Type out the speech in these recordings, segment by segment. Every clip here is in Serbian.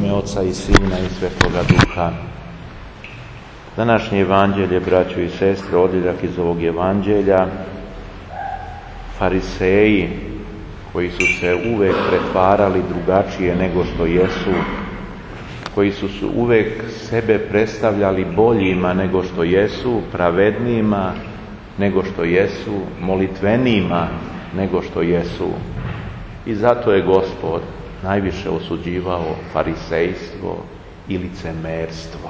ime Oca i Sina i Svetoga Duha. Današnje evanđelje, braćo i sestre, odjeljak iz ovog evanđelja, fariseji koji su se uvek pretvarali drugačije nego što jesu, koji su uvek sebe predstavljali boljima nego što jesu, pravednijima nego što jesu, molitvenijima nego što jesu. I zato je Gospod najviše osuđivao farisejstvo i licemerstvo.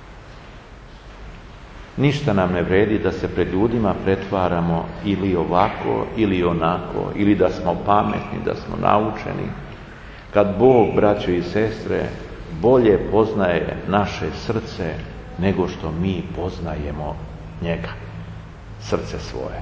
Ništa nam ne vredi da se pred ljudima pretvaramo ili ovako ili onako, ili da smo pametni, da smo naučeni, kad Bog, braćo i sestre, bolje poznaje naše srce nego što mi poznajemo njega, srce svoje.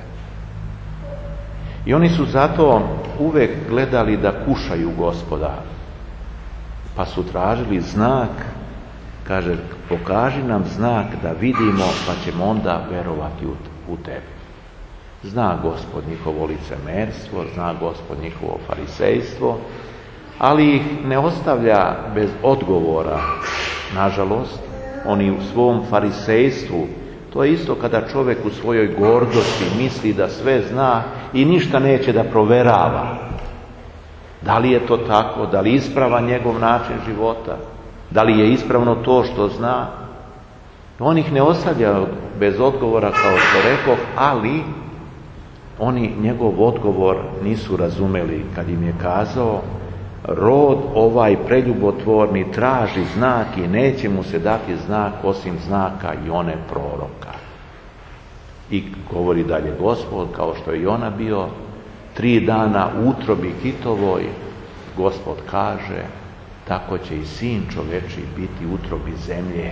I oni su zato uvek gledali da kušaju Gospoda, pa su tražili znak. Kaže, pokaži nam znak da vidimo, pa ćemo onda verovati u tebe. Zna Gospod njihovo licemerstvo, zna Gospod njihovo farisejstvo, ali ih ne ostavlja bez odgovora. Nažalost, oni u svom farisejstvu, to je isto kada čovjek u svojoj gordosti misli da sve zna i ništa neće da proverava. Da li je to tako? Da li je ispravan njegov način života? Da li je ispravno to što zna? On ih ne ostavlja bez odgovora, kao što rekoh, ali oni njegov odgovor nisu razumeli kad im je kazao: rod ovaj preljubotvorni traži znak i neće mu se dati znak osim znaka Jone proroka. I govori dalje Gospod, kao što je Jona bio 3 dana u utrobi kitovoj, Gospod kaže: tako će i Sin čovečiji biti u utrobi zemlje.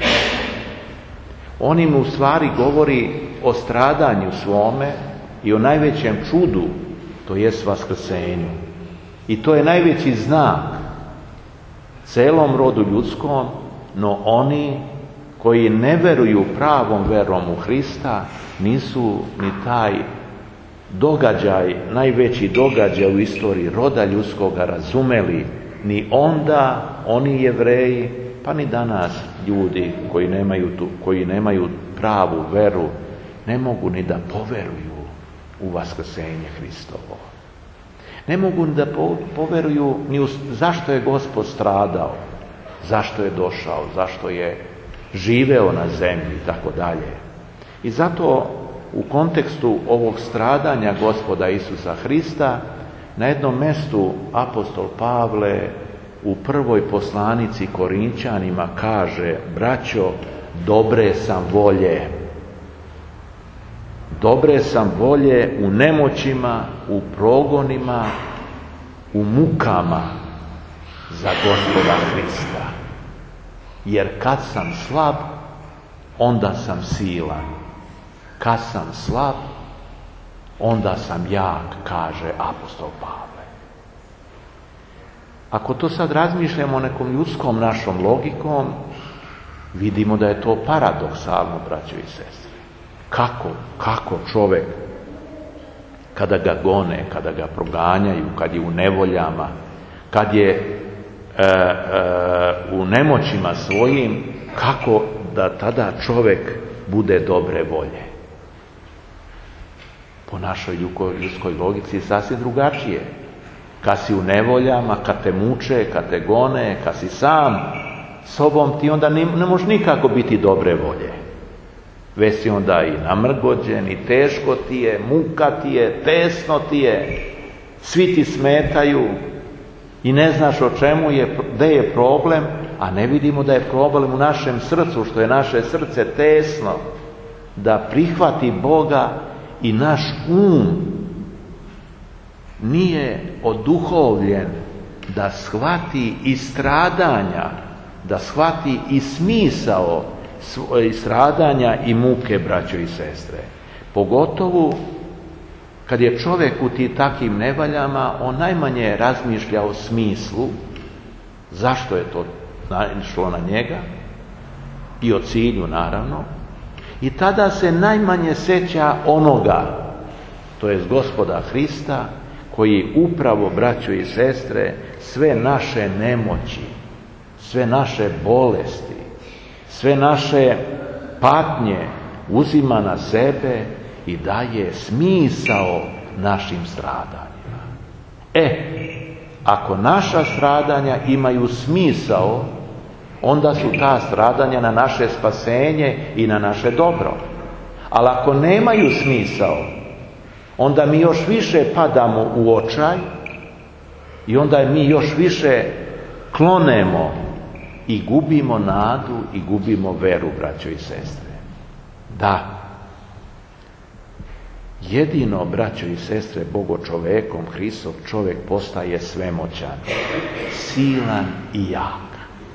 On im u stvari govori o stradanju svome i o najvećem čudu, to jest vaskrsenju. I to je najveći znak celom rodu ljudskom, no oni koji ne veruju pravom verom u Hrista nisu ni taj događaj, najveći događaj u istoriji roda ljudskoga razumeli, ni onda oni Jevreji, pa ni danas ljudi koji nemaju pravu veru, ne mogu ni da poveruju u vaskrsenje Hristovo. Ne mogu ni da poveruju ni zašto je Gospod stradao, zašto je došao, zašto je živeo na zemlji i tako dalje. I zato u kontekstu ovog stradanja Gospoda Isusa Hrista na jednom mjestu apostol Pavle u prvoj poslanici Korinčanima kaže: braćo, dobre sam volje u nemoćima, u progonima, u mukama za Gospoda Hrista. Jer kad sam slab, onda sam silan. Kad sam slab, onda sam jak, kaže apostol Pavle. Ako to sad razmišljamo nekom ljudskom našom logikom, vidimo da je to paradoksalno, braćo i sestre. Kako čovjek, kada ga gone, kada ga proganjaju, kad je u nevoljama, kad je u nemoćima svojim, kako da tada čovjek bude dobre volje? Po našoj ljudskoj logici je sasvim drugačije. Kad si u nevoljama, kad te muče, kad te gone, kad si sam sobom, ti onda ne možeš nikako biti dobre volje. Već si onda i namrgođen, i teško ti je, muka ti je, tesno ti je, svi ti smetaju i ne znaš o čemu je, gde je problem, a ne vidimo da je problem u našem srcu, što je naše srce tesno, da prihvati Boga i naš nije oduhovljen da shvati i stradanja, da shvati i smisao stradanja i muke, braćo i sestre. Pogotovo kad je čovjek u takvim nevaljama, on najmanje razmišlja o smislu, zašto je to naišlo na njega, i o cilju naravno, i tada se najmanje seća onoga, to jest Gospoda Hrista, koji upravo, braćo i sestre, sve naše nemoći, sve naše bolesti, sve naše patnje uzima na sebe i daje smisao našim stradanjima. Ako naša stradanja imaju smisao, onda su ta stradanja na naše spasenje i na naše dobro. Ali ako nemaju smisao, onda mi još više padamo u očaj i onda mi još više klonemo i gubimo nadu i gubimo veru, braćo i sestre. Da, jedino, braćo i sestre, Bogo čovekom, Hristov čovjek postaje svemoćan, silan i jak.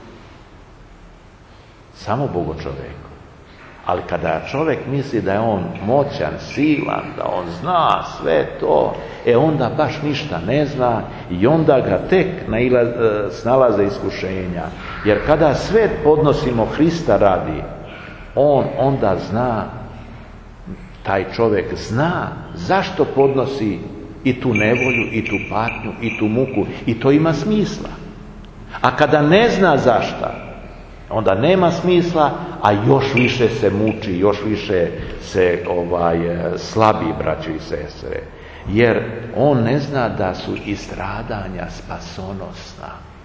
Samo Bogo čovekom. Ali kada čovjek misli da je on moćan, silan, da on zna sve to, onda baš ništa ne zna i onda ga tek snalaze iskušenja. Jer kada sve podnosimo Hrista radi, on onda zna, taj čovjek zna zašto podnosi i tu nevolju, i tu patnju, i tu muku, i to ima smisla. A kada ne zna zašto, onda nema smisla, a još više se muči, još više se slabi, braćo i sestre. Jer on ne zna da su i stradanja spasonosna.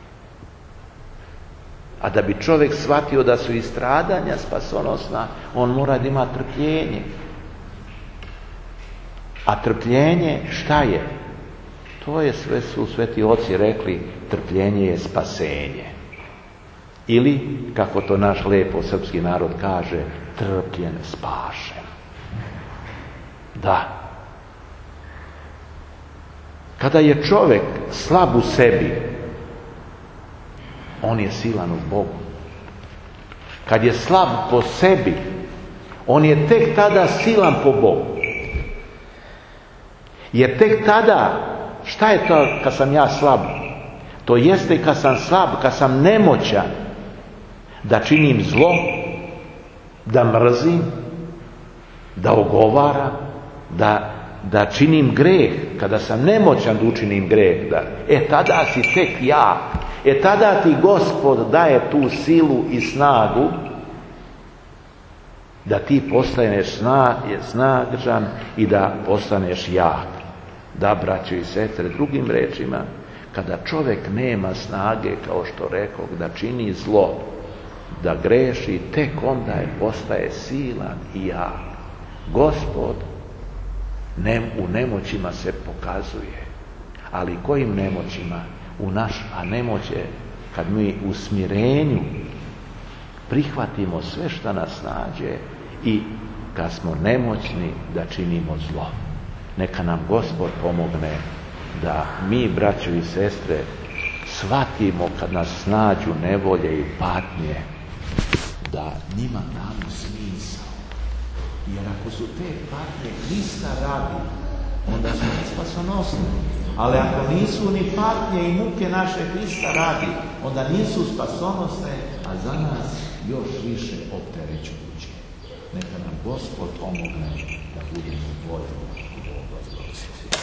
A da bi čovjek shvatio da su i stradanja spasonosna, on mora da ima trpljenje. A trpljenje šta je? To je, sve su sveti oci rekli, trpljenje je spasenje. Ili, kako to naš lepo srpski narod kaže, trpljen spašen. Da. Kada je čovjek slab u sebi, on je silan u Bogu. Kad je slab po sebi, on je tek tada silan po Bogu. Jer tek tada, šta je to kad sam ja slab? To jeste kad sam slab, kad sam nemoćan da činim zlo, da mrzim, da ogovaram, da činim greh. Kada sam nemoćan da učinim greh, tada si tek jak. Tada ti Gospod daje tu silu i snagu da ti postaneš snažan i da postaneš jak. Da, braćo i sestre, drugim rečima, kada čovjek nema snage, kao što rekao, da čini zlo, da greši, tek onda postaje silan i jak. Gospod u nemoćima se pokazuje. Ali kojim nemoćima? A nemoć je kad mi u smirenju prihvatimo sve što nas nađe i kad smo nemoćni da činimo zlo. Neka nam Gospod pomogne da mi, braćo i sestre, shvatimo kad nas nađu nevolje i patnje, da njima damo smisao. Jer ako su te patnje Hrista radi, onda su spasonosni. Ali ako nisu ni patnje i muke naše Hrista radi, onda nisu spasonosne, a za nas još više opterećujuće. Neka nam Gospod pomogne da budemo voljni.